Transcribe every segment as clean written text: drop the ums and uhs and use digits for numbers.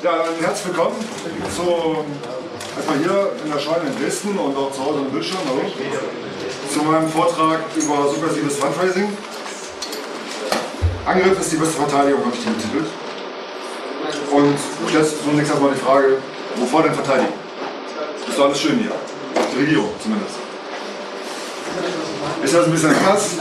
Ja, herzlich willkommen erstmal hier in der Scheune in Dresden und auch zu Hause am Bildschirm. Hallo. Zu meinem Vortrag über subversives Fundraising. Angriff ist die beste Verteidigung, habe ich den betitelt. Und jetzt zunächst erstmal die Frage, wovor denn verteidigen? Ist doch alles schön hier. Die Regierung zumindest. Ist das ein bisschen krass.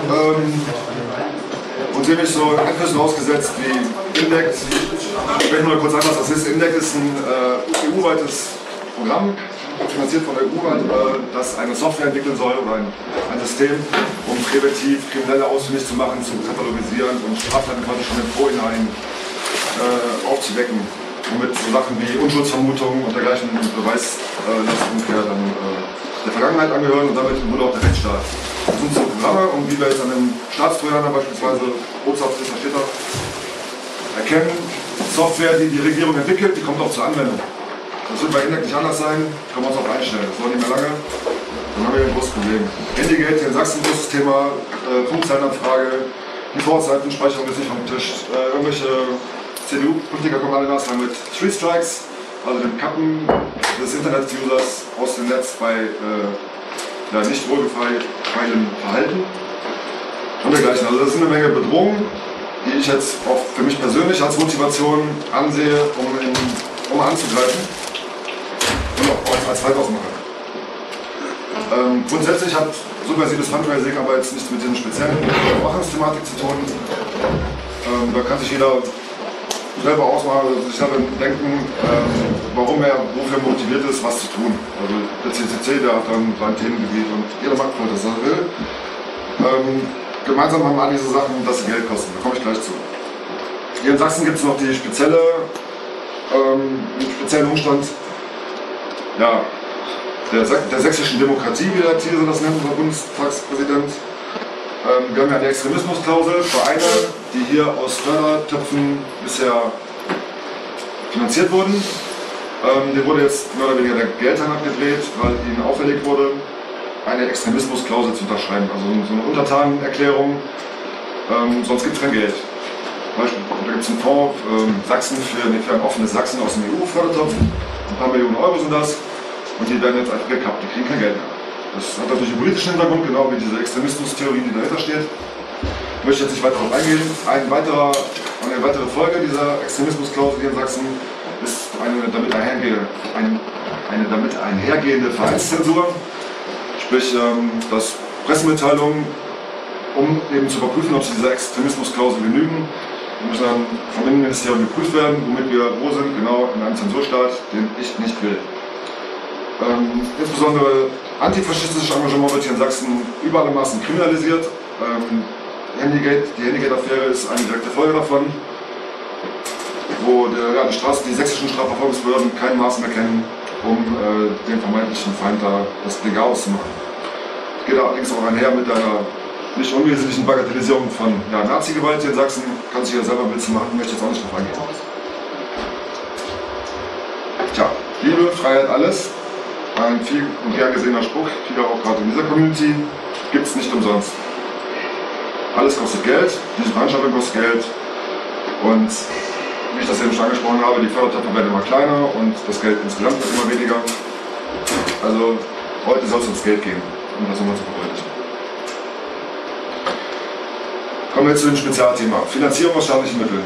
Und ziemlich so Einflüssen ausgesetzt wie Indect. Ich spreche nur kurz an, was das ist. Indect ist ein EU-weites Programm, finanziert von der EU, das eine Software entwickeln soll oder ein System, um präventiv Kriminelle ausfindig zu machen, zu katalogisieren und Straftaten quasi schon im Vorhinein aufzuwecken. Womit so Sachen wie Unschuldsvermutungen und dergleichen Beweislastumkehr dann der Vergangenheit angehören und damit wurde auch der Rechtsstaat. Das sind so Programme, und wie wir jetzt an einem Staatstrojaner beispielsweise, Botschaft steht da, erkennen, Software, die die Regierung entwickelt, die kommt auch zur Anwendung. Das wird bei Indec nicht anders sein, können wir uns auch einstellen. Das dauert nicht mehr lange, dann haben wir ein großes Problem. Handygate hier in Sachsen, großes Thema, Funkzeitanfrage, die Vorzeitenspeicherung ist nicht vom Tisch, irgendwelche CDU-Politiker kommen alle nach mit Three Strikes, also dem Kappen des Internet-Users aus dem Netz bei nicht wohlgefeilem Verhalten und dergleichen. Also das sind eine Menge Bedrohungen, die ich jetzt auch für mich persönlich als Motivation ansehe, um anzugreifen und auch als Halt ausmachen. Grundsätzlich hat subversives Fundraising aber jetzt nichts mit diesen speziellen Überwachungsthematik zu tun. Da kann sich jeder selber ausmachen, sich selber denken, warum er wofür motiviert ist, was zu tun. Also der CCC, der hat dann sein Themengebiet und jeder macht, was er will. Gemeinsam haben all diese Sachen, dass sie Geld kosten. Da komme ich gleich zu. Hier in Sachsen gibt es noch den speziellen Umstand, ja, der sächsischen Demokratie, wie der These das nennt, unser Bundestagspräsident. Wir haben ja eine Extremismusklausel, Vereine, die hier aus Fördertöpfen bisher finanziert wurden. Dem wurde jetzt mehr oder weniger der Geldhahn abgedreht, weil ihnen auferlegt wurde, eine Extremismusklausel zu unterschreiben, also so eine Untertanenerklärung, sonst gibt es kein Geld. Beispiel, da gibt es einen Fonds Sachsen für ein offenes Sachsen aus dem EU-Fördertopf, ein paar Millionen Euro sind das, und die werden jetzt einfach gekappt, die kriegen kein Geld mehr. Das hat natürlich einen politischen Hintergrund, genau wie diese Extremismustheorie, die dahinter steht. Ich möchte jetzt nicht weiter darauf eingehen. Eine weitere Folge dieser Extremismusklausel hier in Sachsen ist eine damit einhergehende Vereinszensur. Sprich, dass Pressemitteilungen, um eben zu überprüfen, ob sie dieser Extremismusklausel genügen, müssen dann vom Innenministerium geprüft werden, womit wir wo sind, genau in einem Zensurstaat, den ich nicht will. Insbesondere antifaschistisches Engagement wird hier in Sachsen über alle Maßen kriminalisiert. Die Handygate-Affäre ist eine direkte Folge davon, wo die sächsischen Strafverfolgungsbehörden kein Maß mehr kennen, um den vermeintlichen Feind da das legal auszumachen. Geht allerdings auch einher mit einer nicht unwesentlichen Bagatellisierung von Nazi-Gewalt hier in Sachsen. Kann sich ja selber ein bisschen machen, möchte jetzt auch nicht drauf eingehen. Tja, Liebe, Freiheit, alles. Ein viel und gern gesehener Spruch, wieder auch gerade in dieser Community, gibt es nicht umsonst. Alles kostet Geld, diese Veranstaltung kostet Geld, und wie ich das eben schon angesprochen habe, die Fördertöpfe werden immer kleiner und das Geld insgesamt wird immer weniger. Also heute soll es ums Geld gehen, um das nochmal zu verdeutlichen. Kommen wir jetzt zu dem Spezialthema, Finanzierung aus staatlichen Mitteln.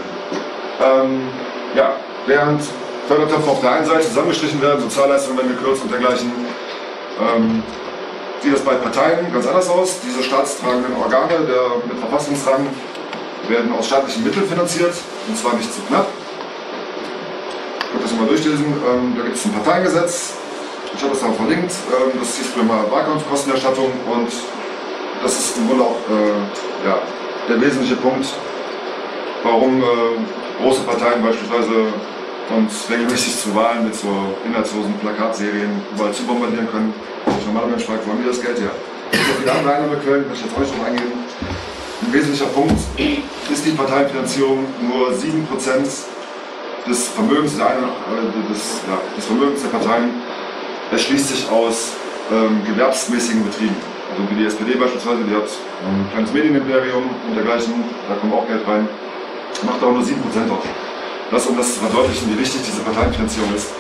Während Fördertöpfe auf der einen Seite zusammengestrichen werden, Sozialleistungen werden gekürzt und dergleichen, sieht das bei Parteien ganz anders aus. Diese staatstragenden Organe mit Verfassungsrang werden aus staatlichen Mitteln finanziert, und zwar nicht zu knapp. Ich könnt das mal durchlesen. Da gibt es ein Parteiengesetz, ich habe das da verlinkt, das hieß früher mal Wahlkampfkostenerstattung, und das ist im Grunde auch der wesentliche Punkt, warum große Parteien beispielsweise uns regelmäßig zu Wahlen mit so inhaltslosen Plakatserien überall zu bombardieren können. Ich normaler Mensch fragt, wo haben die das Geld her? Es gibt auch viele andere Einnahmequellen, kann ich jetzt auch nicht drauf eingehen. Ein wesentlicher Punkt ist die Parteienfinanzierung. Nur 7% des Vermögens des Vermögens der Parteien erschließt sich aus gewerbsmäßigen Betrieben. Also wie die SPD beispielsweise, die hat ein kleines Medienimperium und dergleichen, da kommt auch Geld rein, macht auch nur 7% aus. Das, um das zu verdeutlichen, wie wichtig diese Parteienfinanzierung ist.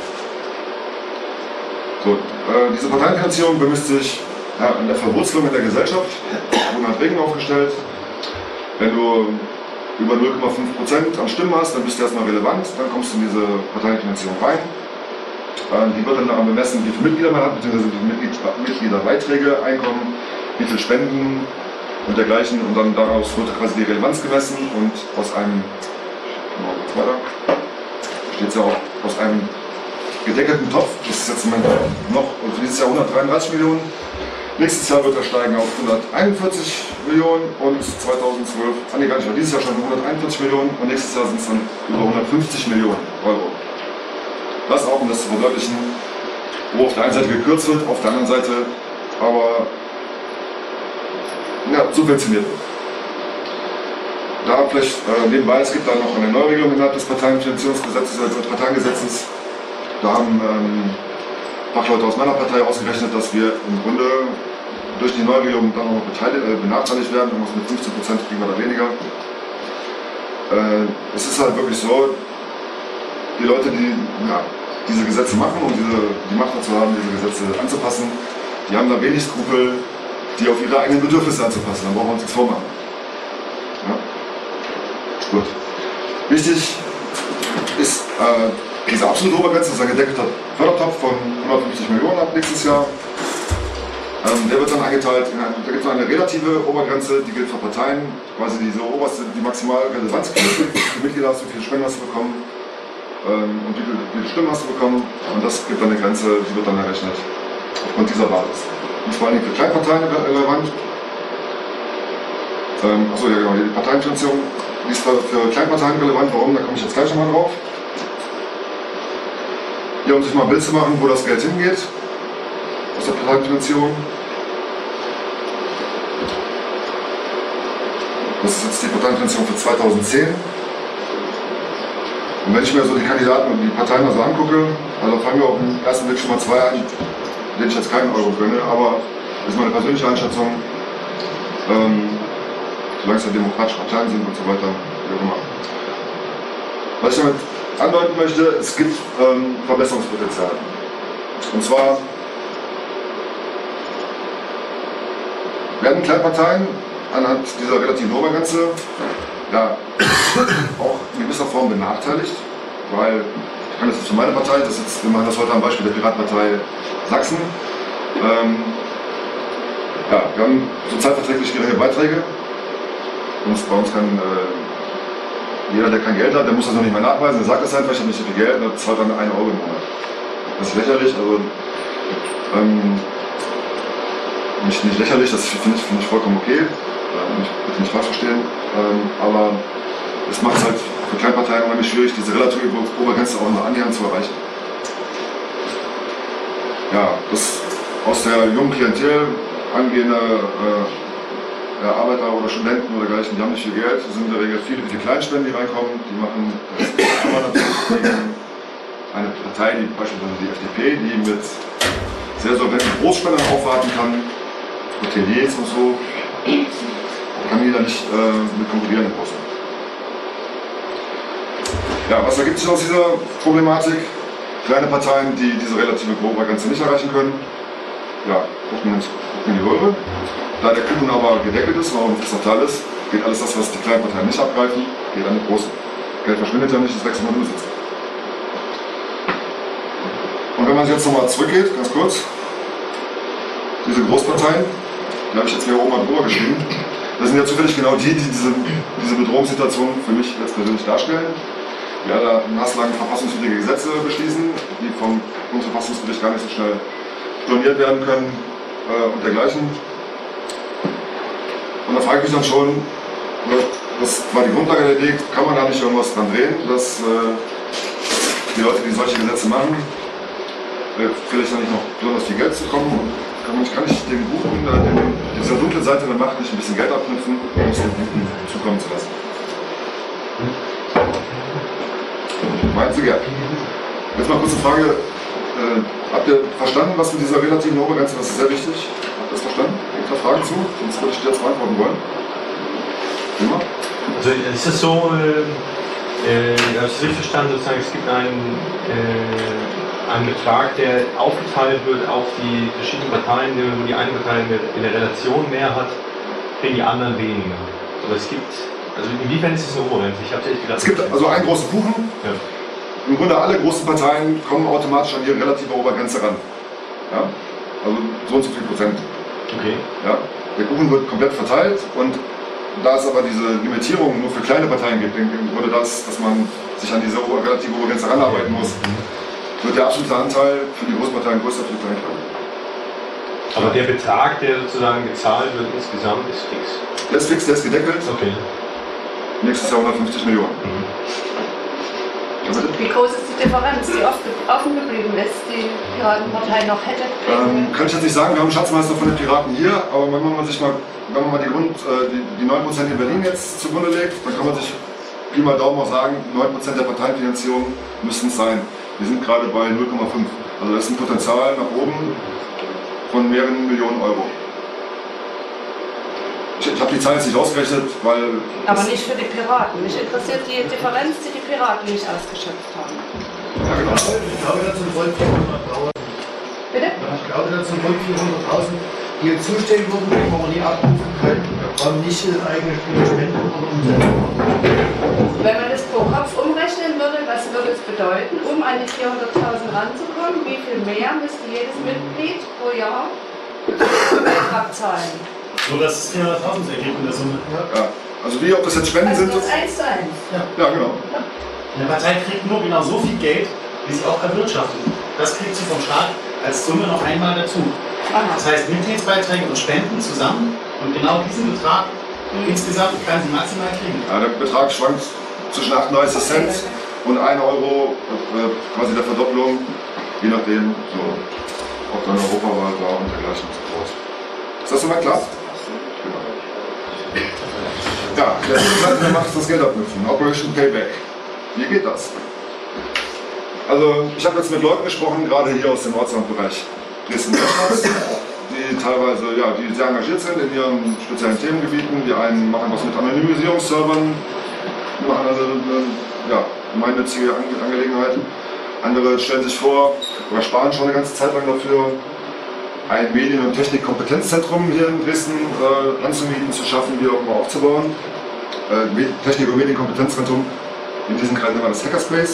So, diese Parteienfinanzierung bemisst sich an der Verwurzelung in der Gesellschaft. Wurden halt Regeln aufgestellt. Wenn du über 0,5% an Stimmen hast, dann bist du erstmal relevant, dann kommst du in diese Parteienfinanzierung rein. Die wird dann daran bemessen, wie viele Mitglieder man hat, beziehungsweise wie viele Mitgliederbeiträge, Einkommen, wie viele Spenden und dergleichen. Und dann daraus wird quasi die Relevanz gemessen und aus einem, steht ja auch, aus einem gedeckelten Topf, das ist jetzt im Moment noch, also dieses Jahr 133 Millionen. Nächstes Jahr wird er steigen auf 141 Millionen und 2012, nee, gar nicht mehr, dieses Jahr schon 141 Millionen und nächstes Jahr sind es dann über 150 Millionen Euro. Das auch, um das zu verdeutlichen, wo auf der einen Seite gekürzt wird, auf der anderen Seite aber ja, subventioniert wird. Da vielleicht nebenbei, es gibt da noch eine Neuregelung innerhalb des Parteienfinanzierungsgesetzes, also des Parteiengesetzes. Da haben Fachleute aus meiner Partei ausgerechnet, dass wir im Grunde durch die Neuregelung dann noch benachteiligt werden, irgendwas mit 15% kriegen wir da weniger. Es ist halt wirklich so, die Leute, die diese Gesetze machen, um die Macht dazu haben, diese Gesetze anzupassen, die haben da wenig Skrupel, die auf ihre eigenen Bedürfnisse anzupassen. Da brauchen wir uns nichts vormachen. Ja? Gut. Wichtig ist diese absolute Obergrenze, das ist ein gedeckelter Fördertopf von 150 Millionen ab nächstes Jahr. Der wird dann eingeteilt, da gibt es eine relative Obergrenze, die gilt für Parteien, quasi diese oberste, die maximale Relevanz, wie viele Mitglieder hast du, wie viele Spenden hast du bekommen und wie viele Stimmen hast du bekommen. Und das gibt dann eine Grenze, die wird dann errechnet aufgrund dieser Basis. Und vor allem für Kleinparteien relevant. Achso, ja genau, die Parteienfinanzierung, die ist für Kleinparteien relevant. Warum? Da komme ich jetzt gleich nochmal drauf. Hier, um sich mal ein Bild zu machen, wo das Geld hingeht aus der Parteienfinanzierung. Das ist jetzt die Parteienfinanzierung für 2010. Und wenn ich mir so die Kandidaten und die Parteien mal so angucke, also fangen wir auf den ersten Blick schon mal zwei an, denen ich jetzt keinen Euro gönne, aber das ist meine persönliche Einschätzung, solange es ja demokratische Parteien sind und so weiter, wie auch immer. Was ich damit andeuten möchte, es gibt Verbesserungspotenzial. Und zwar werden Kleinparteien anhand dieser relativen Obergrenze ja, auch in gewisser Form benachteiligt, weil, ich kann das jetzt für meine Partei, wir machen das heute am Beispiel der Piratenpartei Sachsen, ja, wir haben sozialverträglich geringe Beiträge und bei uns kann jeder, der kein Geld hat, der muss das noch nicht mehr nachweisen, der sagt es einfach, ich habe nicht so viel Geld und dann zahlt dann 1 Euro im Monat. Das ist lächerlich, also nicht lächerlich, das finde ich vollkommen okay, bitte nicht falsch verstehen, aber es macht es halt für Kleinparteien unheimlich schwierig, diese relative Obergrenze auch noch annähernd zu erreichen. Ja, das aus der jungen Klientel angehende Arbeiter oder Studenten oder dergleichen, die haben nicht viel Geld, das sind in der Regel viele Kleinspenden, die reinkommen, die machen das aber natürlich gegen eine Partei, die beispielsweise die FDP, die mit sehr solventen Großspendern aufwarten kann, Hoteliers und so, kann die da nicht mit konkurrieren im Großen. Ja, was ergibt sich aus dieser Problematik? Kleine Parteien, die diese relative Obergrenze nicht erreichen können, ja, gucken in die Röhre. Da der Kuchen aber gedeckelt ist, warum ein fester Teil ist, geht alles das, was die kleinen Parteien nicht abgreifen, geht an die großen. Geld verschwindet ja nicht, das wächst immer nur sitzt. Und wenn man jetzt nochmal zurückgeht, ganz kurz, diese Großparteien, die habe ich jetzt hier oben mal drüber geschrieben, das sind ja zufällig genau die diese Bedrohungssituation für mich jetzt persönlich darstellen. Ja, da naslang verfassungswidrige Gesetze beschließen, die vom Bundesverfassungsgericht gar nicht so schnell storniert werden können und dergleichen. Und da frage ich mich dann schon, das war die Grundlage der Idee, kann man da nicht irgendwas dran drehen, dass die Leute, die solche Gesetze machen, vielleicht dann nicht noch besonders viel Geld zu kommen. Und kann ich den Guten, dieser dunklen Seite der Macht nicht ein bisschen Geld abknüpfen, um es den Guten zukommen zu lassen. Meinen Sie gern. Jetzt mal kurz eine Frage. Habt ihr verstanden, was mit dieser relativen Obergrenze, das ist sehr wichtig? Habt ihr das verstanden? Habt ihr da Fragen zu? Sonst würde ich dir jetzt beantworten wollen. Immer? Also ist es so, habe ich es richtig verstanden, sozusagen, es gibt einen Betrag, der aufgeteilt wird auf die verschiedenen Parteien, wo die eine Partei in der Relation mehr hat, kriegen die anderen weniger. Aber es gibt, also inwiefern ist es so kohärent? Ich habe ehrlich gedacht. Es gibt also einen großen Kuchen. Ja. Im Grunde alle großen Parteien kommen automatisch an ihre relative Obergrenze ran. Ja? Also so und so viel Prozent. Okay. Ja? Der Kuchen wird komplett verteilt und da es aber diese Limitierung nur für kleine Parteien gibt, im Grunde das, dass man sich an diese relative Obergrenze ranarbeiten muss, wird der absolute Anteil für die großen Parteien größer, für die kleinen kleiner. Aber der Betrag, der sozusagen gezahlt wird insgesamt, ist fix? Der ist fix, der ist gedeckelt. Okay. Nächstes Jahr 150 Millionen. Wie groß ist die Differenz, die offen geblieben ist, die Piratenpartei noch hätte? Kann ich jetzt nicht sagen, wir haben einen Schatzmeister von den Piraten hier, aber wenn man mal die 9% in Berlin jetzt zugrunde legt, dann kann man sich Pi mal Daumen auch sagen, 9% der Parteienfinanzierung müssten es sein. Wir sind gerade bei 0,5. Also das ist ein Potenzial nach oben von mehreren Millionen Euro. Ich habe die Zahl jetzt nicht ausgerechnet, weil... Aber nicht für die Piraten. Mich interessiert die Differenz, die die Piraten nicht ausgeschöpft haben. Ja, genau. Ich glaube, dazu wollen 400.000. Bitte? Ich glaube, dazu wollen 400.000, die jetzt zuständig wurden, die wir nie abrufen können, haben nicht das eigene Spenden oder Umsetzung. Wenn man das pro Kopf umrechnen würde, was würde es bedeuten, um an die 400.000 ranzukommen? Wie viel mehr müsste jedes Mitglied pro Jahr Beitrag zahlen? So, dass es 400.000 ergibt in der Summe. Ja. Also wie, ob das jetzt Spenden sind? Das ist 1 zu 1. Ja, genau. Eine Partei kriegt nur genau so viel Geld, wie sie auch erwirtschaftet. Das kriegt sie vom Staat als Summe noch einmal dazu. Das heißt, Mitgliedsbeiträge und Spenden zusammen und genau diesen Betrag insgesamt kann sie maximal kriegen. Ja, der Betrag schwankt zwischen 38 Cent und 1 Euro, quasi der Verdopplung, je nachdem, so, ob dann Europawahl war und dergleichen und so fort. Ist das soweit klar? Ja, der macht das Geld abknüpfen. Operation Payback. Wie geht das? Also, ich habe jetzt mit Leuten gesprochen, gerade hier aus dem Ortslandbereich Dresden-Neustadt, die teilweise die sehr engagiert sind in ihren speziellen Themengebieten. Die einen machen was mit Anonymisierungsservern, machen also gemeinnützige Angelegenheiten. Andere stellen sich vor, oder sparen schon eine ganze Zeit lang dafür, ein Medien- und Technikkompetenzzentrum hier in Dresden anzumieten, zu schaffen, wie auch mal aufzubauen. Technik- und Medienkompetenzzentrum, in diesem Kreis nennen wir das Hackerspace.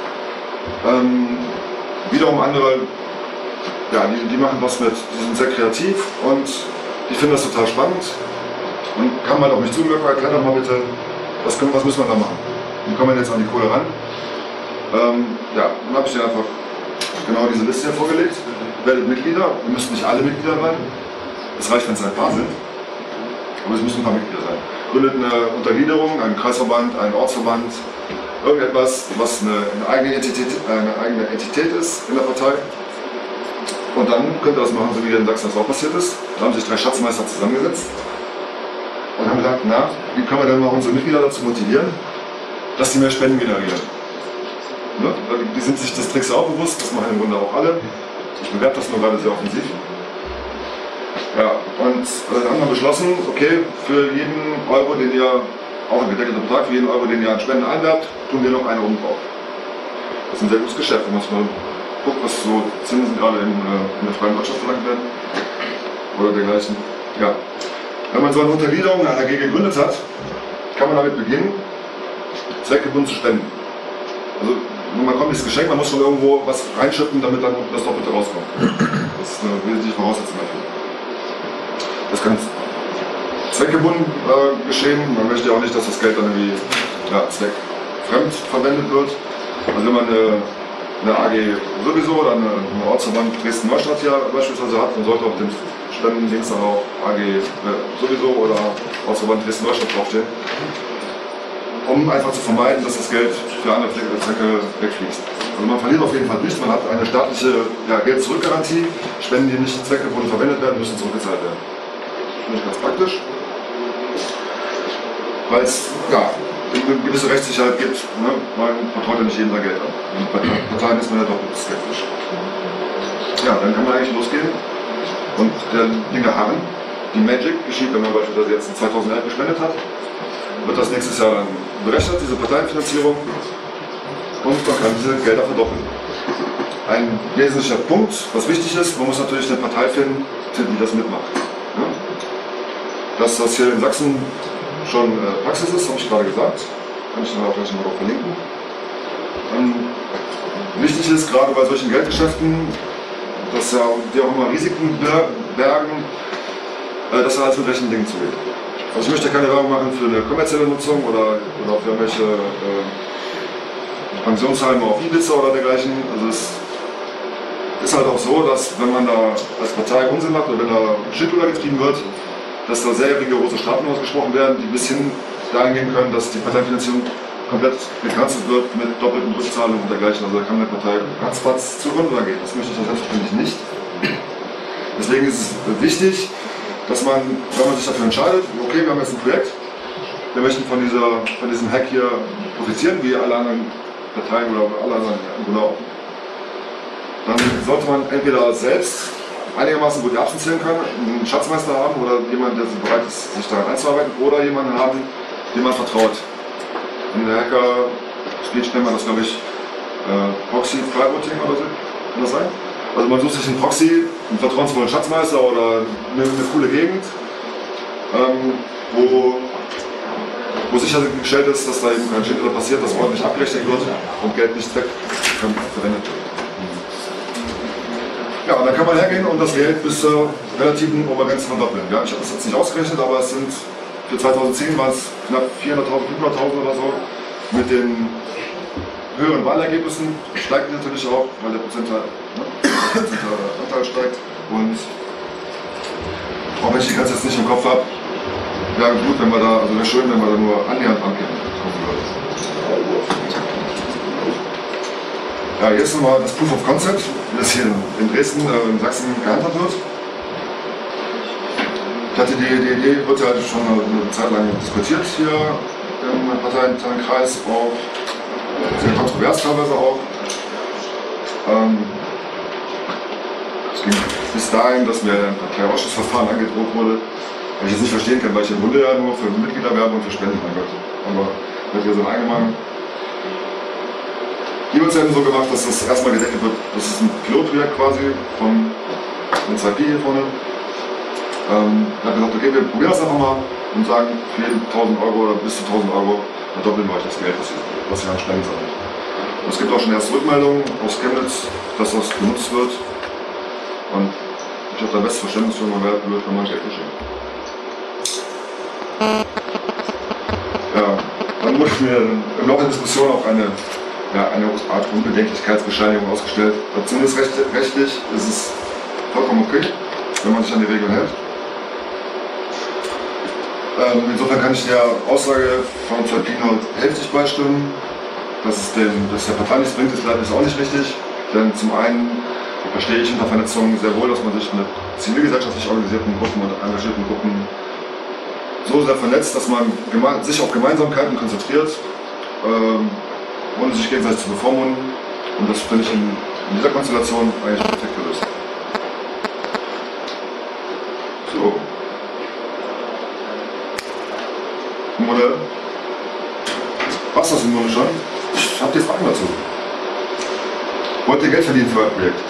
Wiederum andere, die machen was mit, die sind sehr kreativ und ich finde das total spannend. Und kam halt auf mich zu, Mirko, erklär doch mal bitte, was müssen wir da machen? Wie kommen wir jetzt an die Kohle ran? Dann habe ich dir einfach genau diese Liste hier vorgelegt. Werdet Mitglieder, wir müssen nicht alle Mitglieder sein. Es reicht, wenn es ein paar sind. Aber es müssen ein paar Mitglieder sein. Gründet eine Untergliederung, einen Kreisverband, einen Ortsverband, irgendetwas, was eine eigene Entität ist in der Partei. Und dann könnt ihr das machen, so wie in Sachsen das auch passiert ist. Da haben sich 3 Schatzmeister zusammengesetzt und haben gesagt, wie können wir denn mal unsere Mitglieder dazu motivieren, dass die mehr Spenden generieren. Ne? Die sind sich des Tricks auch bewusst, das machen im Grunde auch alle. Ich bewerbe das nur gerade sehr offensiv. Ja, und dann haben wir beschlossen, okay, für jeden Euro, den ihr, auch ein gedeckelter Betrag, für jeden Euro, den ihr an Spenden einwerbt, tun wir noch eine oben drauf. Das ist ein sehr gutes Geschäft, wenn man mal guckt, was so Zinsen gerade in der freien Wirtschaft verlangt werden. Oder dergleichen. Ja. Wenn man so eine Untergliederung, eine AG gegründet hat, kann man damit beginnen, zweckgebunden zu spenden. Also, man kommt ins Geschenk, man muss schon irgendwo was reinschütten, damit dann das Doppelte rauskommt. Das ist eine wesentliche Voraussetzung dafür. Das kann zweckgebunden geschehen. Man möchte ja auch nicht, dass das Geld dann irgendwie zweckfremd verwendet wird. Also wenn man eine AG sowieso oder eine Ortsverband Dresden-Neustadt hier beispielsweise hat, dann sollte auf dem Spendendings dann auch AG sowieso oder Ortsverband Dresden-Neustadt draufstehen. Um einfach zu vermeiden, dass das Geld für andere Zwecke wegfließt. Also man verliert auf jeden Fall nichts, man hat eine staatliche Geld-Zurück-Garantie. Spenden, die nicht zweckgebunden verwendet werden, müssen zurückgezahlt werden. Finde ich ganz praktisch. Weil es eine gewisse Rechtssicherheit gibt. Ne? Man vertraut ja nicht jedem sein Geld an. Und bei Parteien ist man ja doch ein bisschen skeptisch. Ja, dann kann man eigentlich losgehen und der Dinge harren. Die Magic geschieht, wenn man beispielsweise jetzt in 2011 gespendet hat, wird das nächstes Jahr dann berechnet, diese Parteienfinanzierung, und man kann diese Gelder verdoppeln. Ein wesentlicher Punkt, was wichtig ist, man muss natürlich eine Partei finden, die das mitmacht. Ja? Dass das hier in Sachsen schon Praxis ist, habe ich gerade gesagt, kann ich dann auch gleich mal drauf verlinken. Wichtig ist, gerade bei solchen Geldgeschäften, dass ja die auch immer Risiken bergen, dass da alles mit rechten Dingen zugeht. Also ich möchte keine Werbung machen für eine kommerzielle Nutzung oder für irgendwelche Pensionsheime auf Ibiza oder dergleichen. Also es ist halt auch so, dass wenn man da als Partei Unsinn macht oder wenn da Schindluder getrieben wird, dass da sehr rigorose Strafen ausgesprochen werden, die bis hin dahin gehen können, dass die Parteienfinanzierung komplett gecancelt wird mit doppelten Rückzahlungen und dergleichen. Also da kann eine Partei ratzfatz zugrunde gehen. Das möchte ich selbstverständlich nicht. Deswegen ist es wichtig, dass man, wenn man sich dafür entscheidet, okay, wir haben jetzt ein Projekt, wir möchten von diesem Hack hier profitieren, wie alle anderen Parteien oder alle anderen, genau. Dann sollte man entweder selbst einigermaßen gut die Erbsen zählen können, einen Schatzmeister haben oder jemanden, der bereit ist, sich daran einzuarbeiten, oder jemanden haben, dem man vertraut. In der Hacker-Speech nennt man das, glaube ich, Proxy Freirouting oder so, kann das sein? Also man sucht sich einen Proxy, einen vertrauensvollen Schatzmeister oder eine coole Gegend, wo sichergestellt ist, dass da eben kein Schindler passiert, dass ordentlich abgerechnet wird und Geld nicht verwendet wird. Ja, und dann kann man hergehen und das Geld bis zur relativen Obergrenze verdoppeln. Ja, ich habe das jetzt nicht ausgerechnet, aber es sind für 2010 waren es knapp 400.000, 500.000 oder so. Mit den höheren Wahlergebnissen steigt natürlich auch, weil der Anteil steigt. Und auch wenn ich die Grenze jetzt nicht im Kopf habe, wäre gut, wenn wir da, also wäre schön, wenn wir da nur annähernd rankommen würden. Ja, jetzt nochmal das Proof of Concept, wie das hier in Dresden, in Sachsen gehandhabt wird. Ich hatte die Idee, wird ja schon eine Zeit lang diskutiert hier im parlamentarischen Kreis, auch sehr kontrovers teilweise auch. Es ging bis dahin, dass mir ein Parteiausschussverfahren angedroht wurde, weil ich jetzt nicht verstehen kann, weil ich im Grunde ja nur für Mitglieder werbe und für Spenden, mein Gott. Aber das ist ja so ein Allgemein. Hier wird es eben so gemacht, dass das erstmal gedeckt wird, das ist ein Pilotprojekt quasi von 2P hier vorne. Ich habe gesagt, okay, wir probieren das einfach mal und sagen, für jeden 1.000 Euro oder bis zu 1.000 Euro verdoppeln wir euch das Geld, was ihr an Spenden sammelt. Und es gibt auch schon erste Rückmeldungen aus Chemnitz, dass das genutzt wird. Und ich habe da bestes Verständnis für, man wird man Geld geschenkt. Ja, dann wurde mir im Laufe der Diskussion auch eine Art Unbedenklichkeitsbescheinigung ausgestellt. Aber zumindest rechtlich ist es vollkommen okay, wenn man sich an die Regeln hält. Insofern kann ich der Aussage von Zalpino hälftig beistimmen. Dass der Partei nichts bringt, ist leider auch nicht richtig. Denn zum einen verstehe ich unter Vernetzung sehr wohl, dass man sich mit zivilgesellschaftlich organisierten Gruppen und engagierten Gruppen so sehr vernetzt, dass man sich auf Gemeinsamkeiten konzentriert, ohne sich gegenseitig zu bevormunden. Und das finde ich in dieser Konstellation eigentlich perfekt gelöst. So. Oder was das im Grunde schon? Ich habe jetzt Fragen dazu. Wollt ihr Geld verdienen für euer Projekt?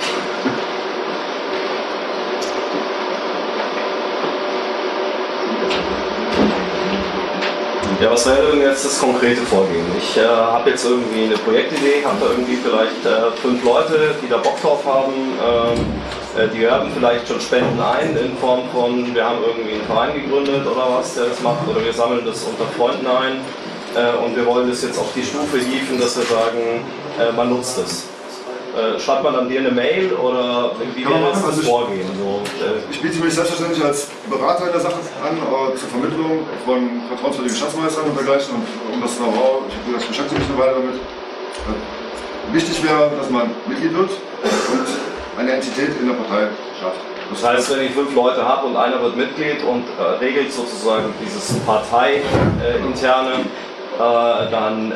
Ja, was wäre denn jetzt das konkrete Vorgehen? Ich habe jetzt irgendwie eine Projektidee, habe da irgendwie vielleicht 5 Leute, die da Bock drauf haben. Die werben vielleicht schon Spenden ein in Form von, wir haben irgendwie einen Verein gegründet oder was, der das macht, oder wir sammeln das unter Freunden ein und wir wollen das jetzt auf die Stufe hieven, dass wir sagen, man nutzt es. Schreibt man dann dir eine Mail oder wie wäre das Vorgehen? So, ich biete mich selbstverständlich als Berater in der Sache an, zur Vermittlung von vertrauenswürdigen Schatzmeistern und dergleichen. Und um das Know-how, ich habe gesagt, ich beschäftige mich eine Weile damit. Wichtig wäre, dass man Mitglied wird und eine Entität in der Partei schafft. Das heißt, wenn ich 5 Leute habe und einer wird Mitglied und regelt sozusagen dieses Partei-interne, dann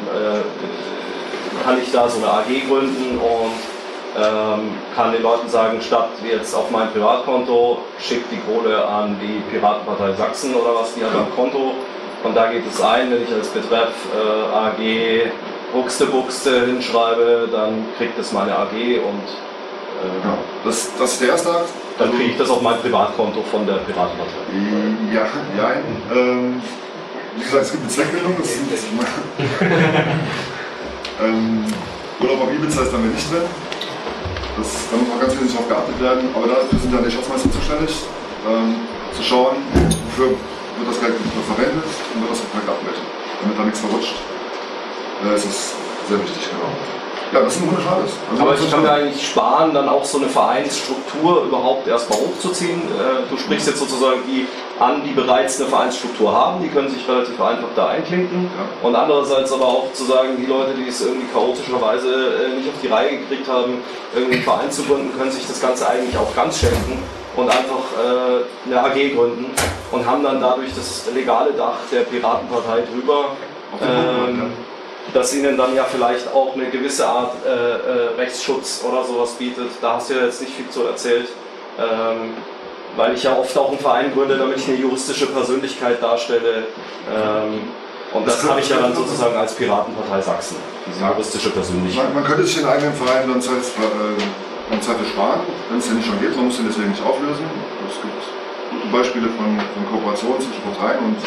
kann ich da so eine AG gründen und kann den Leuten sagen, statt jetzt auf mein Privatkonto, schickt die Kohle an die Piratenpartei Sachsen oder was, die hat am Konto Und da geht es ein, wenn ich als Betreff AG Buxte hinschreibe, dann kriegt es meine AG und ja, das ist der erste Akt. Dann kriege ich das auf mein Privatkonto von der Piratenpartei. Ja. Wie gesagt, es gibt eine Zweckbildung. Urlaub auf Ibiza ist dann nicht drin. Da muss auch ganz wesentlich darauf geachtet werden. Aber dafür sind dann die Schatzmeister zuständig, zu schauen, wofür wird das Geld verwendet und wird das korrekt abrechnen. Damit da nichts verrutscht. Das ist sehr wichtig, genau. Ja, das ist ein wunderschönes. Aber ich kann mir eigentlich sparen, dann auch so eine Vereinsstruktur überhaupt erstmal hochzuziehen. Du sprichst jetzt sozusagen die an, die bereits eine Vereinsstruktur haben, die können sich relativ einfach da einklinken. Ja. Und andererseits aber auch zu sagen, die Leute, die es irgendwie chaotischerweise nicht auf die Reihe gekriegt haben, irgendwie einen Verein zu gründen, können sich das Ganze eigentlich auch ganz schenken und einfach eine AG gründen und haben dann dadurch das legale Dach der Piratenpartei drüber. Das ihnen dann ja vielleicht auch eine gewisse Art Rechtsschutz oder sowas bietet. Da hast du ja jetzt nicht viel zu erzählt, weil ich ja oft auch einen Verein gründe, damit ich eine juristische Persönlichkeit darstelle. Und das habe ich ja dann sozusagen als Piratenpartei Sachsen, diese juristische Persönlichkeit. Man könnte sich den eigenen Verein dann im Zweifel sparen, wenn es ja nicht schon geht. Man muss den deswegen nicht auflösen. Es gibt gute Beispiele von Kooperationen zwischen Parteien und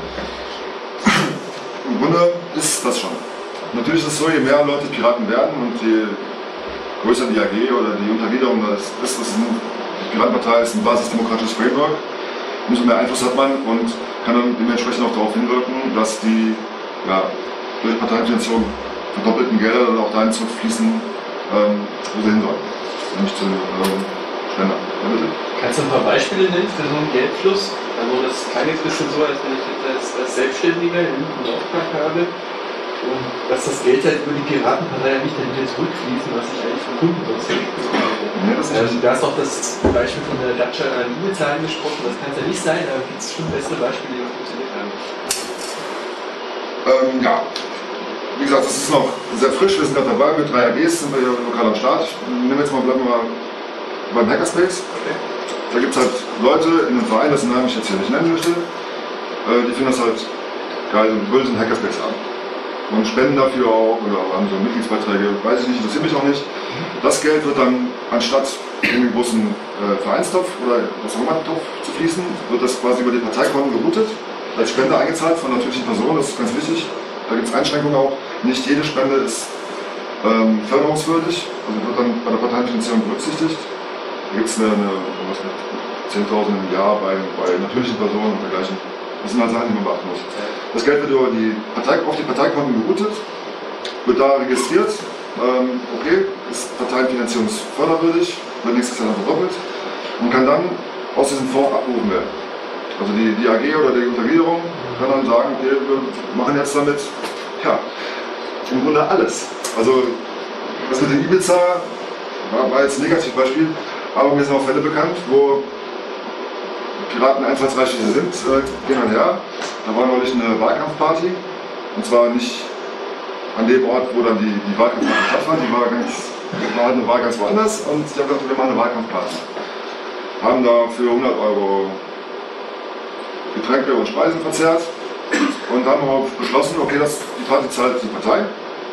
im Grunde ist das schon. Natürlich ist es so, je mehr Leute Piraten werden und je größer die AG oder die Untergliederung ist, die Piratenpartei ist ein basisdemokratisches Framework, umso mehr Einfluss hat man und kann dann dementsprechend auch darauf hinwirken, dass die durch Parteienfinanzierung verdoppelten Gelder dann auch dahin zurückfließen, wo sie hin sollen, nämlich zu Spendern. Kannst du ein paar Beispiele nennen für so einen Geldfluss? Also das klang jetzt ein bisschen so, als wenn ich jetzt als Selbstständiger einen Auftrag habe und dass das Geld halt über die Piratenpartei nicht wieder zurückfließen, was ich eigentlich vom Kunden sonst nicht bekomme. Da ist auch das Beispiel von der Dacia Ibiza angesprochen, das kann es ja nicht sein, aber gibt es schon bessere Beispiele, die funktioniert haben? Ja, wie gesagt, das ist noch sehr frisch, wir sind gerade dabei, mit 3 AGs sind wir hier lokal am Start. Bleiben wir mal beim Hackerspace. Okay. Da gibt es halt Leute in einem Verein, dessen Namen ich jetzt hier nicht nennen möchte, die finden das halt geil und wollen so einen Hackerspace haben. Und spenden dafür auch, oder haben so Mitgliedsbeiträge, weiß ich nicht, interessiert mich auch nicht. Das Geld wird dann, anstatt in den großen Vereinstopf oder was auch immer Topf zu fließen, wird das quasi über die Parteikonten geroutet, als Spende eingezahlt von natürlichen Personen, das ist ganz wichtig. Da gibt es Einschränkungen auch. Nicht jede Spende ist förderungswürdig, also wird dann bei der Parteienfinanzierung berücksichtigt. Da gibt es eine 10.000 im Jahr bei natürlichen Personen und dergleichen. Das sind halt Sachen, die man beachten muss. Das Geld wird auf die Parteikonten geroutet, wird da registriert. Okay, ist parteienfinanzierungsförderwürdig, wird nächstes Jahr dann verdoppelt und kann dann aus diesem Fonds abgerufen werden. Also die AG oder die Untergliederung kann dann sagen, okay, wir machen jetzt damit, ja, im Grunde alles. Also das mit den Ibiza war jetzt ein Negativbeispiel, aber mir sind auch Fälle bekannt, wo Piraten einfallsreich wie sie sind, gehen dann her. Da war neulich eine Wahlkampfparty, und zwar nicht an dem Ort, wo dann die Wahlkampfparty stattfand, die war halt eine Wahl ganz woanders und die haben gesagt, wir machen eine Wahlkampfparty. Haben da für 100 € Getränke und Speisen verzehrt und haben aber beschlossen, okay, die Party zahlt die Partei.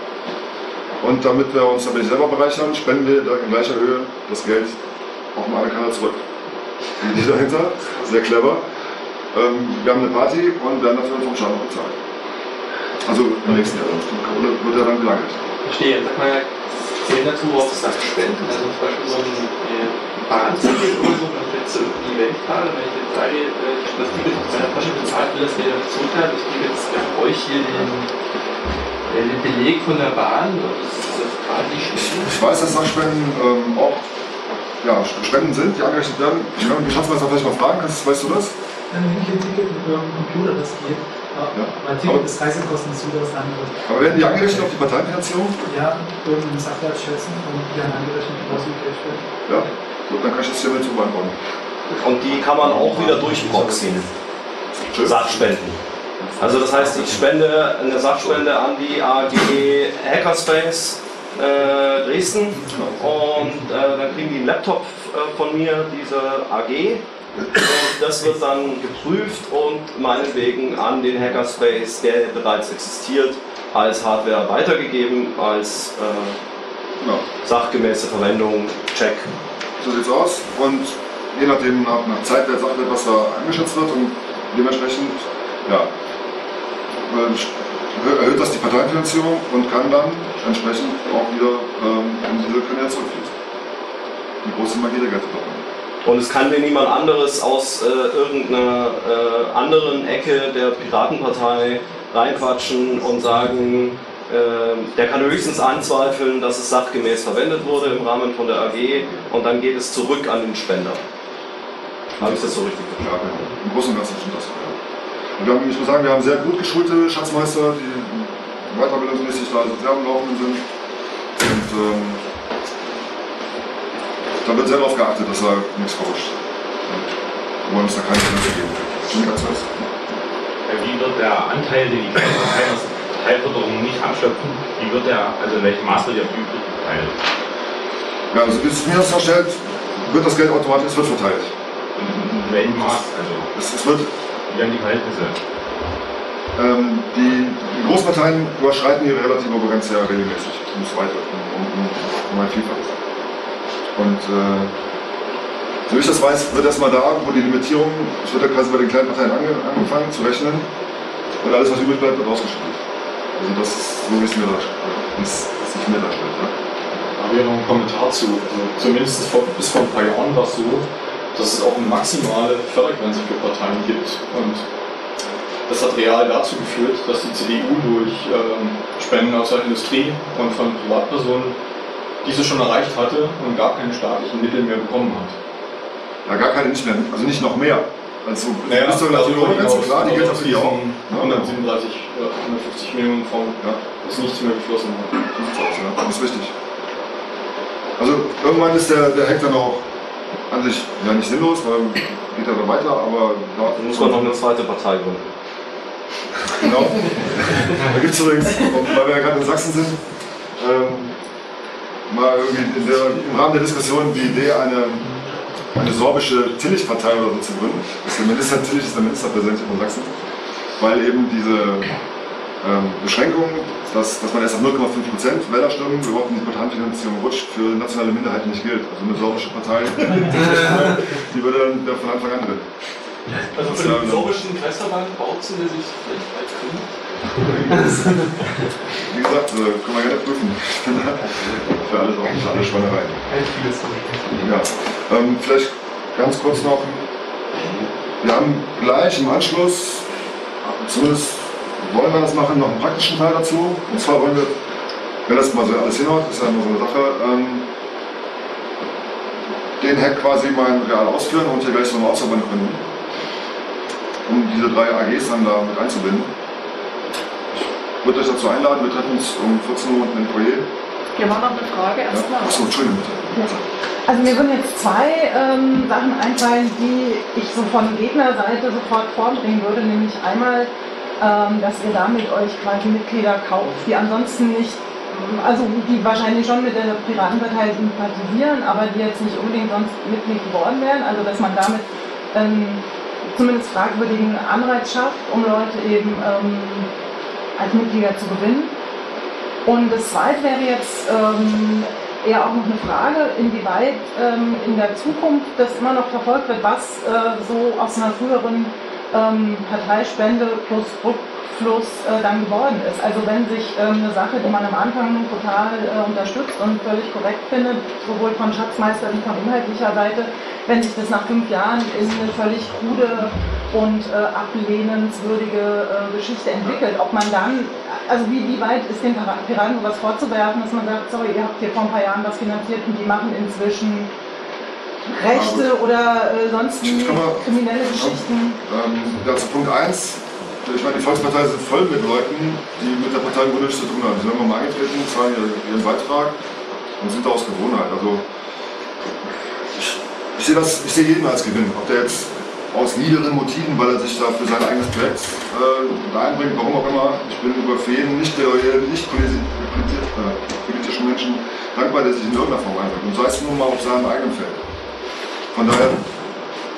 Und damit wir uns damit selber bereichern, spenden wir in gleicher Höhe das Geld auf den Anerkanner zurück. Die dahinter, sehr clever. Wir haben eine Party und werden dafür vom Staat bezahlt. Also im nächsten Jahr wird er dann gelangelt. Verstehe. Sag mal, zählen dazu auch Sachspenden, also zum Beispiel so ein Bahnticket oder so, wenn ich jetzt die Welt fahre, wenn ich jetzt sage, das Ticket aus meiner Tasche bezahlt, will das mir zurückhalten, ich gebe jetzt euch hier den Beleg von der Bahn, das ist quasi Spenden. Ich weiß, dass Sachspenden auch Spenden sind, die angerechnet werden. Ich kann die Schatzmeister vielleicht mal fragen, weißt du das? Dann nehme ich ein Ticket mit einem Computer, das geht. Mein Ticket ist Reisekosten, ist wieder was anderes. Aber werden die angerechnet auf die Parteienfinanzierung? Ja, irgendeinen Sachwert schätzen und die dann angerechnet, was sie Geld stellen. Ja, gut, dann kann ich das hier mit so beantworten. Und die kann man auch wieder durchproxyen. Sachspenden. Also das heißt, ich spende eine Sachspende an die AG Hackerspace Dresden und dann kriegen die einen Laptop von mir, diese AG, Das wird dann geprüft und meinetwegen an den Hackerspace, der bereits existiert, als Hardware weitergegeben, als sachgemäße Verwendung, Check. So sieht's aus und je nachdem nach Zeit der Sache, was da eingeschätzt wird und dementsprechend erhöht das die Parteienfinanzierung und kann dann entsprechend auch wieder in diese Kanäle zurückfließen. Die große Magie der Geldverdoppelung. Und es kann mir niemand anderes aus irgendeiner anderen Ecke der Piratenpartei reinquatschen und sagen, der kann höchstens anzweifeln, dass es sachgemäß verwendet wurde im Rahmen von der AG und dann geht es zurück an den Spender. Habe ich das so richtig verstanden? Ja, genau. Im Großen und Ganzen stimmt das. Und wir haben, ich muss sagen, wir haben sehr gut geschulte Schatzmeister, die weiterbildungsmäßig da sehr am Laufenden sind. Und da wird sehr darauf geachtet, dass da nichts verrutscht. Wir wollen uns da keine Grenze geben. Stimmt ganz fest. Wie wird der Anteil, den die kleinen Parteien aus Teilförderung nicht abschöpfen, wie wird der, also in welchem Maß wird der übrig verteilt? Ja, also bis mir das darstellt, wird das Geld automatisch verteilt. In welchem Maß? Also Es wird, wie werden die Verhältnisse? die Großparteien überschreiten ihre relative Obergrenze ja regelmäßig. Um es weiter, um ein Vielfaches. Und so wie ich das weiß, wird erstmal da, wo die Limitierung, es wird ja quasi bei den kleinen Parteien angefangen zu rechnen und alles, was übrig bleibt, wird ausgeschüttet. Also das ist so, wie es mir darstellt. Ja. Da habe ich noch einen Kommentar zu. Also zumindest bis vor ein paar Jahren war es so, dass es auch eine maximale Fördergrenze für Parteien gibt. Und das hat real dazu geführt, dass die CDU durch Spenden aus der Industrie und von Privatpersonen diese schon erreicht hatte und gar keine staatlichen Mittel mehr bekommen hat. Ja, gar keine nicht mehr, also nicht noch mehr. Also Naja, bis zur Obergrenze, klar, die gilt aus natürlich auch. diesen 137, 150 Millionen Fonds ist nichts mehr geflossen. Ja, das ist richtig. Also irgendwann ist der Hack dann auch an sich ja nicht sinnlos, weil geht er dann weiter, aber Da muss man noch eine zweite Partei gründen. Genau. Da gibt es übrigens, weil wir ja gerade in Sachsen sind, mal irgendwie im Rahmen der Diskussion die Idee, eine sorbische Tillich-Partei oder so zu gründen. Tillich ist der Ministerpräsident von Sachsen, weil eben diese Beschränkung, dass man erst auf 0,5% Wählerstimmen überhaupt in die Parteienfinanzierung rutscht, für nationale Minderheiten nicht gilt. Also eine sorbische Partei, die würde dann von Anfang an drin. Also für den sorbischen Kreisverband Bautzen, der sich vielleicht bald gründet? Wie gesagt, können wir gerne prüfen. Für alles auch nicht alle Schweinereien. Ja. Vielleicht ganz kurz noch. Wir haben gleich im Anschluss, zumindest wollen wir das machen, noch einen praktischen Teil dazu. Und zwar wollen wir, wenn das mal so alles hinhaut, ist ja immer so eine Sache, den Hack quasi mal real ausführen und hier gleich so eine Außerband gründen, um diese 3 AGs dann da mit einzubinden. Ich würde euch dazu einladen, wir treffen uns um 14 Uhr im Foyer. Hier war noch eine Frage erstmal. Achso, Entschuldigung bitte. Also mir würden jetzt 2 Sachen einfallen, die ich so von Gegnerseite sofort vorbringen würde, nämlich einmal, dass ihr damit euch quasi Mitglieder kauft, die ansonsten nicht, also die wahrscheinlich schon mit der Piratenpartei sympathisieren, aber die jetzt nicht unbedingt sonst Mitglied geworden wären, also dass man damit zumindest fragwürdigen Anreiz schafft, um Leute eben als Mitglieder zu gewinnen. Und das Zweite wäre jetzt eher auch noch eine Frage, inwieweit in der Zukunft das immer noch verfolgt wird, was so aus einer früheren Parteispende plus Rückfluss dann geworden ist. Also wenn sich eine Sache, die man am Anfang total unterstützt und völlig korrekt findet, sowohl von Schatzmeister wie von inhaltlicher Seite, wenn sich das nach 5 Jahren in eine völlig krude und ablehnenswürdige Geschichte entwickelt, ob man dann, also wie weit ist den Piraten sowas vorzuwerfen, dass man sagt, sorry, ihr habt hier vor ein paar Jahren was finanziert und die machen inzwischen Rechte oder sonst wie kriminelle Geschichten? Ja, zu Punkt 1. Ich meine, die Volkspartei sind voll mit Leuten, die mit der Partei nichts zu tun haben. Die sind immer mal eingetreten, zahlen ihren Beitrag und sind da aus Gewohnheit. Also ich sehe jeden als Gewinn. Ob der jetzt aus niederen Motiven, weil er sich da für sein eigenes Projekt einbringt, warum auch immer. Ich bin für jeden nicht politischen Menschen dankbar, der sich in irgendeiner Form einbringt. Und sei es nur mal auf seinem eigenen Feld. Von daher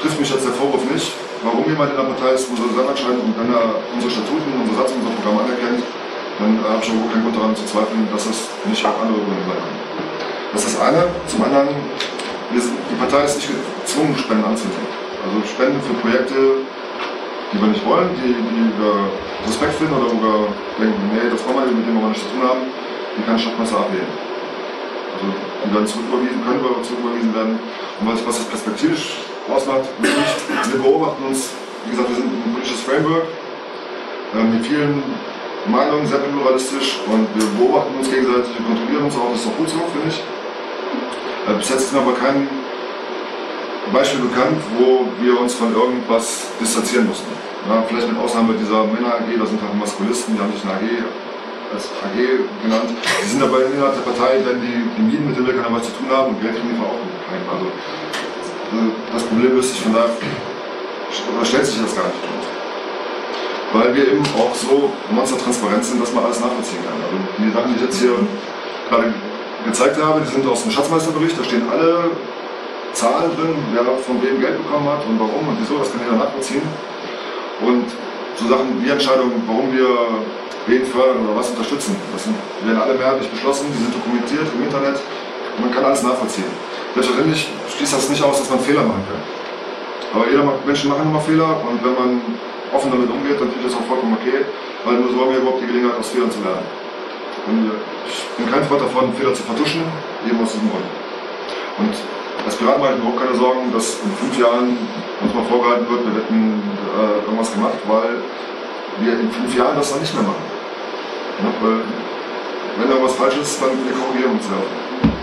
trifft mich jetzt der Vorwurf nicht, warum jemand in der Partei ist, muss er selber entscheiden, und wenn er unsere Statuten, unsere Satzung, unser Programm anerkennt, dann habe ich auch keinen Grund daran zu zweifeln, dass das nicht auch andere Gründe sein können. Das ist das eine. Zum anderen, die Partei ist nicht gezwungen, Spenden anzunehmen. Also Spenden für Projekte, die wir nicht wollen, die wir suspekt finden oder wo wir denken, nee, das wollen wir nicht, mit dem wir nichts zu tun haben, die kann Stadtmeister ablehnen. Also die werden zurücküberwiesen, können aber zurücküberwiesen werden. Und was das perspektivisch ausmacht, wir beobachten uns, wie gesagt, wir sind ein politisches Framework mit vielen Meinungen, sehr pluralistisch, und wir beobachten uns gegenseitig, wir kontrollieren uns auch, das ist auch gut so, finde ich. Bis jetzt ist mir aber kein Beispiel bekannt, wo wir uns von irgendwas distanzieren mussten. Ja, vielleicht mit Ausnahme dieser Männer-AG, da sind halt Maskulisten, die haben sich eine AG als AG genannt. Die sind aber innerhalb der Partei, wenn die mieten, mit denen wir keiner was zu tun haben, und Geld kriegen die auch kein. Also das Problem löst sich von daher, oder stellt sich das gar nicht. Weil wir eben auch so monstertransparent sind, dass man alles nachvollziehen kann. Also die Sachen, die ich jetzt hier gerade gezeigt habe, die sind aus dem Schatzmeisterbericht, da stehen alle Zahlen drin, wer von wem Geld bekommen hat und warum und wieso, das kann jeder nachvollziehen. Und so Sachen wie Entscheidungen, warum wir wen fördern oder was unterstützen, werden alle mehrheitlich beschlossen, die sind dokumentiert im Internet, und man kann alles nachvollziehen. Selbstverständlich schließt das nicht aus, dass man Fehler machen kann. Aber Menschen machen immer Fehler, und wenn man offen damit umgeht, dann finde ich das auch vollkommen okay, weil nur so haben wir überhaupt die Gelegenheit, aus Fehlern zu lernen. Und ich bin kein Freund davon, Fehler zu vertuschen, eben aus diesem Grund. Und als Piraten mache ich mir überhaupt keine Sorgen, dass in 5 Jahren uns mal vorgehalten wird, wir hätten irgendwas gemacht, weil wir in 5 Jahren das dann nicht mehr machen. Ja, weil wenn da was falsch ist, dann wir korrigieren uns selber.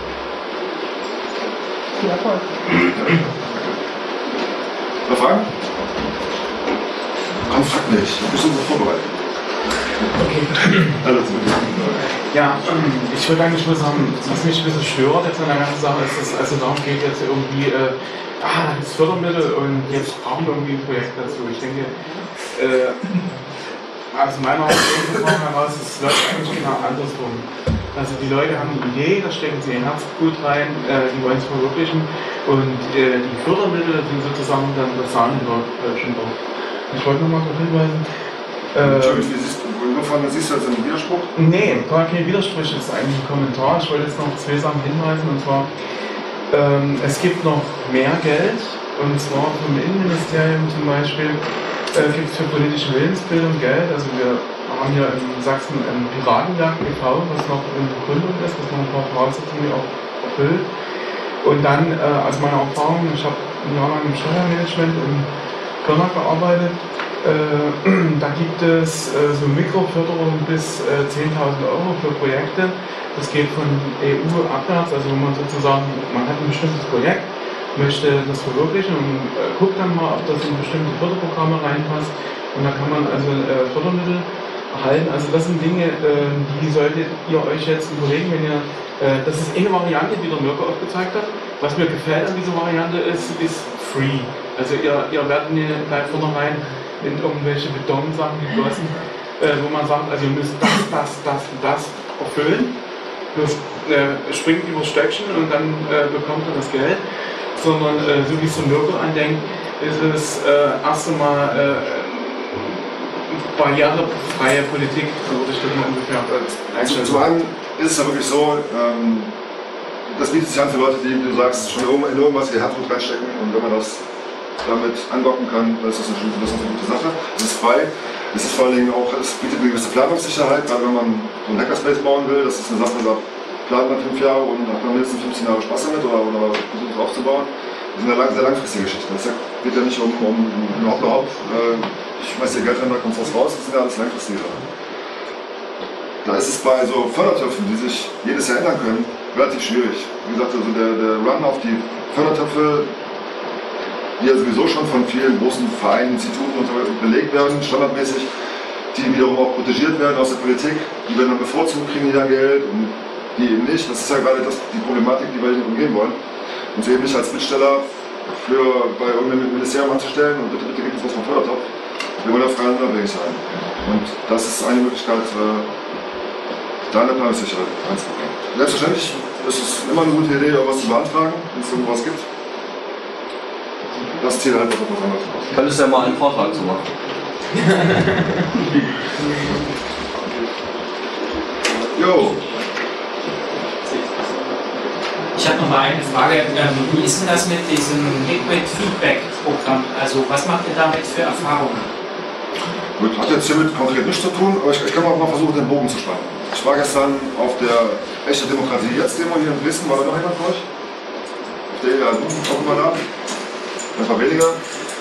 Viel Erfolg. Ja. Noch Fragen? Komm, frag mich. Ich bin schon so vorbereitet. Okay. Alles gut. Ja, ich würde eigentlich nur sagen, was mich ein bisschen stört jetzt an der ganzen Sache, ist, dass es also darum geht, jetzt irgendwie, da gibt es Fördermittel und jetzt brauchen wir irgendwie ein Projekt dazu. Ich denke, aus meiner Erfahrung heraus, es läuft eigentlich genau andersrum. Also die Leute haben eine Idee, da stecken sie ihr Herzblut rein, die wollen es verwirklichen, und die Fördermittel sind sozusagen dann das Sahnehäubchen drauf. Ich wollte nochmal darauf hinweisen. Entschuldigung, siehst du jetzt einen Widerspruch? Nee, gar kein Widerspruch, das ist eigentlich ein Kommentar. Ich wollte jetzt noch 2 Sachen hinweisen, und zwar, es gibt noch mehr Geld, und zwar vom Innenministerium zum Beispiel gibt es für politische Willensbildung Geld. Also wir haben hier in Sachsen ein Piratenwerk e.V., was noch in Gründung ist, was noch ein paar Voraussetzungen auch erfüllt. Und dann aus meiner Erfahrung, ich habe ein Jahr lang im Steuermanagement in Pirna gearbeitet, da gibt es so Mikroförderung bis 10.000 € für Projekte. Das geht von EU abwärts, also wo man sozusagen, man hat ein bestimmtes Projekt, möchte das verwirklichen und guckt dann mal, ob das in bestimmte Förderprogramme reinpasst, und da kann man also Fördermittel erhalten. Also das sind Dinge, die solltet ihr euch jetzt überlegen, wenn ihr, das ist eine Variante, die der Mirko aufgezeigt hat. Was mir gefällt an dieser Variante ist free. Also ihr werdet nicht gleich vornherein in irgendwelche Betonsachen gegossen, wo man sagt, also ihr müsst das erfüllen, das springt über Stöckchen und dann bekommt ihr das Geld, sondern so wie es zum Mirko andenkt, ist es erst einmal barrierefreie Politik, so würde ich das mal ungefähr einstellen. Zum einen ist es ja wirklich so, das bietet sich an für Leute, die, wie du sagst, schon in irgendwas ihr Herzblut reinstecken, und wenn man das damit andocken kann, ist das eine gute Sache. Es ist frei. Es ist vor allen Dingen auch, es bietet eine gewisse Planungssicherheit, gerade wenn man so einen Hackerspace bauen will. Das ist eine Sache, da plant man 5 Jahre und hat man mindestens 15 Jahre Spaß damit oder versucht es aufzubauen. Das ist eine sehr langfristige Geschichte. Es geht ja nicht um überhaupt, ich schmeiß dir Geld rein, da kommt was raus. Das sind ja alles langfristige Sachen. Da ist es bei so Fördertöpfen, die sich jedes Jahr ändern können, relativ schwierig. Wie gesagt, also der Run auf die Fördertöpfe, die ja sowieso schon von vielen großen Vereinen, Instituten und so belegt werden, standardmäßig, die wiederum auch protegiert werden aus der Politik, die werden dann bevorzugt, kriegen die dann Geld und die eben nicht. Das ist ja gerade die Problematik, die wir nicht umgehen wollen. Und so eben nicht als Bittsteller bei irgendeinem Ministerium anzustellen und bitte gibt es was vom Fördertopf. Wir wollen ja frei und unabhängig sein. Und das ist eine Möglichkeit, da eine Planungssicherheit reinzubekommen. Selbstverständlich ist es immer eine gute Idee, irgendwas zu beantragen, wenn es irgendwas gibt. das Ziel halt was anderes aus. Könntest du ja mal einen Vortrag zu machen. Jo. Ich habe noch mal eine Frage. Wie ist denn das mit diesem Liquid Feedback Programm? Also was macht ihr damit für Erfahrungen? Gut, hat jetzt hiermit konkret nichts zu tun, aber ich kann auch mal versuchen, den Bogen zu spannen. Ich war gestern auf der Echte Demokratie jetzt Demo hier in Dresden. War da noch jemand von euch? Ja, du, auch immer da. Ein paar weniger.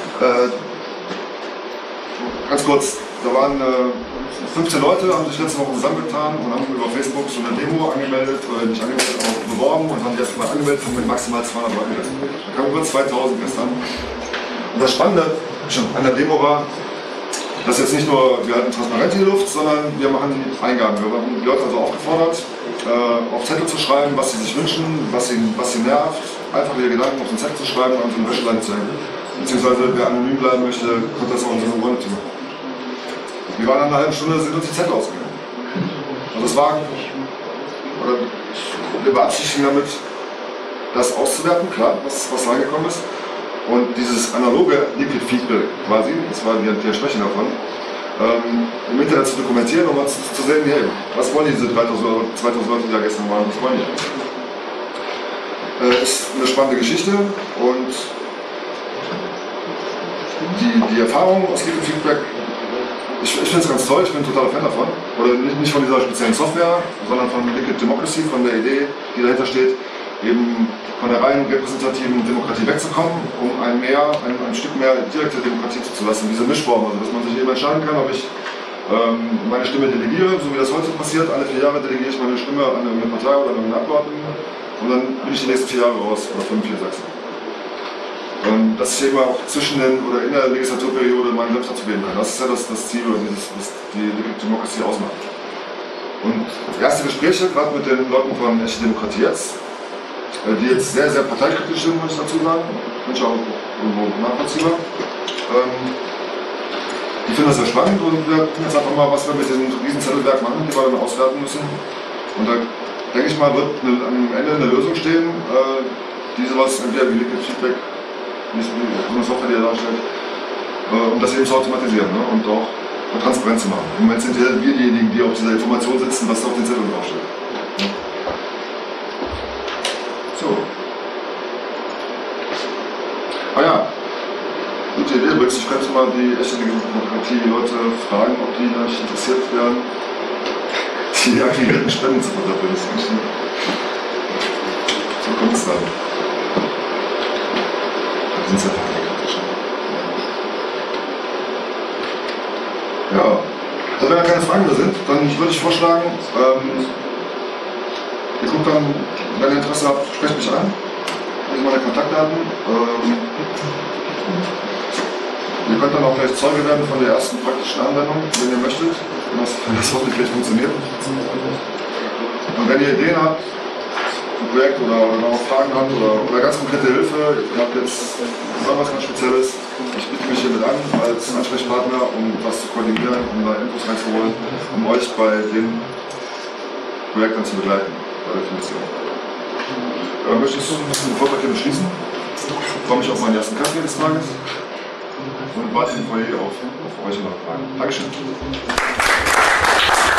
Ganz kurz, da waren 15 Leute, haben sich letzte Woche zusammengetan und haben über Facebook so eine Demo angemeldet, oder nicht angemeldet, aber beworben und haben die erst mal angemeldet mit maximal 200 Leuten. Da kamen über 2000 gestern. Und das Spannende an der Demo war, dass jetzt nicht nur wir halten transparent in die Luft, sondern wir machen Eingaben. Wir haben die Leute also aufgefordert, auf Zettel zu schreiben, was sie sich wünschen, was sie nervt, einfach ihre Gedanken auf den Zettel zu schreiben und an so eine Wäscheleine zu hängen. Beziehungsweise wer anonym bleiben möchte, konnte das auch in so eine Runde machen. Wir waren nach einer halben Stunde, sind uns die Zettel ausgegangen. Also es war, wir beabsichtigen damit, das auszuwerten, klar, was reingekommen ist. Und dieses analoge Liquid Feedback quasi, das war die Entsprechung davon, im Internet zu dokumentieren, um mal zu sehen, hey, was wollen diese 2000 Leute, die da gestern waren, was wollen die? Ist eine spannende Geschichte und die Erfahrung aus Liquid Feedback, ich finde es ganz toll, ich bin ein totaler Fan davon. Oder nicht von dieser speziellen Software, sondern von Liquid Democracy, von der Idee, die dahinter steht, eben von der rein repräsentativen Demokratie wegzukommen, um ein Stück mehr direkte Demokratie zuzulassen, diese Mischform, also dass man sich eben entscheiden kann, ob ich meine Stimme delegiere, so wie das heute passiert, alle 4 Jahre delegiere ich meine Stimme an eine Partei oder an einen Abgeordneten und dann bin ich die nächsten 4 Jahre raus, oder 5, 4, 6. Dass ich eben auch zwischen den oder in der Legislaturperiode meinen Senf dazu geben kann. Das ist ja das Ziel, oder was die Demokratie ausmacht. Und erste Gespräche, gerade mit den Leuten von Echte Demokratie jetzt, die jetzt sehr, sehr parteikritisch sind, muss ich dazu sagen, bin ich auch irgendwo nachvollziehbar. Die finden das sehr spannend und wir gucken jetzt einfach mal, was wir mit diesem Riesenzettelwerk machen, die wir dann auswerten müssen. Und da denke ich mal, wird am Ende eine Lösung stehen, die sowas entweder wie Liquid Feedback, nicht so eine Software, die er darstellt, um das eben zu automatisieren, ne? Und auch transparent zu machen. Im Moment sind wir diejenigen, die auf dieser Information sitzen, was da auf den Zetteln draufsteht. So. Ah ja, gute Idee, Brix. Ich könnte mal die Echte Demokratie-Leute fragen, ob die da nicht interessiert wären, die aktivierten Spenden zu verdoppeln. So kommt es dann. Ja, wenn da keine Fragen mehr sind, dann würde ich vorschlagen, ihr guckt dann, wenn ihr Interesse habt, sprecht mich an. Hier sind meine Kontaktdaten. Ihr könnt dann auch gleich Zeuge werden von der ersten praktischen Anwendung, wenn ihr möchtet, wenn das hoffentlich funktioniert. Und wenn ihr Ideen habt, ein Projekt oder noch Fragen habt oder ganz konkrete Hilfe, ihr habt jetzt was ganz Spezielles, ich biete mich hiermit an als Ansprechpartner, um was zu koordinieren, um da Infos reinzuholen, um euch bei dem Projekt dann zu begleiten, bei der Finanzierung. Möchte ich den Vortrag hier beschließen? Ich freue mich auf meinen ersten Kaffee des Tages und warte im Foyer auf euch und eure Fragen. Dankeschön.